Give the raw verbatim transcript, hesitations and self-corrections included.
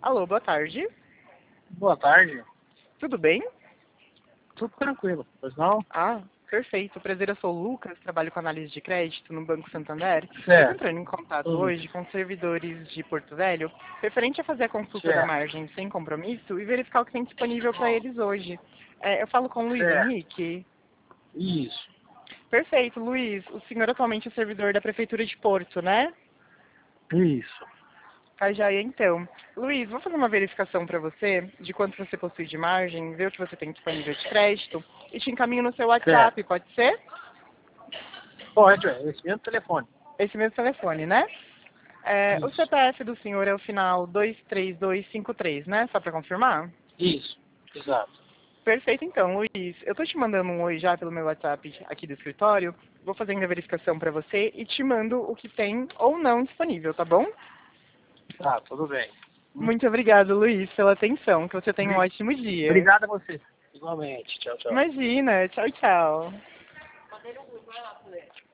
Alô, boa tarde. Boa tarde. Tudo bem? Tudo tranquilo, pois não? Ah, perfeito. Prazer, eu sou o Lucas, trabalho com análise de crédito no Banco Santander. Estou Certo. entrando em contato Uhum. hoje com servidores de Porto Velho, referente a fazer a consulta da Certo. margem sem compromisso e verificar o que tem disponível para eles hoje. É, eu falo com o Luiz Certo. Henrique. Isso. Perfeito, Luiz. O senhor atualmente é servidor da Prefeitura de Porto, né? Isso. Tá, já então. Luiz, vou fazer uma verificação para você de quanto você possui de margem, ver o que você tem disponível de crédito e te encaminho no seu WhatsApp, Certo. pode ser? Pode, é esse mesmo telefone. Esse mesmo telefone, né? É, o Isso. C P F do senhor é o final dois três dois cinco três, né? Só para confirmar? Isso. Exato. Perfeito, então, Luiz. Eu tô te mandando um oi já pelo meu WhatsApp aqui do escritório. Vou fazendo a verificação para você e te mando o que tem ou não disponível, tá bom? Tá, tudo bem. Hum. Muito obrigado, Luiz, pela atenção. Que você tenha um ótimo dia. Obrigado a você. Igualmente. Tchau, tchau. Imagina. Tchau, tchau.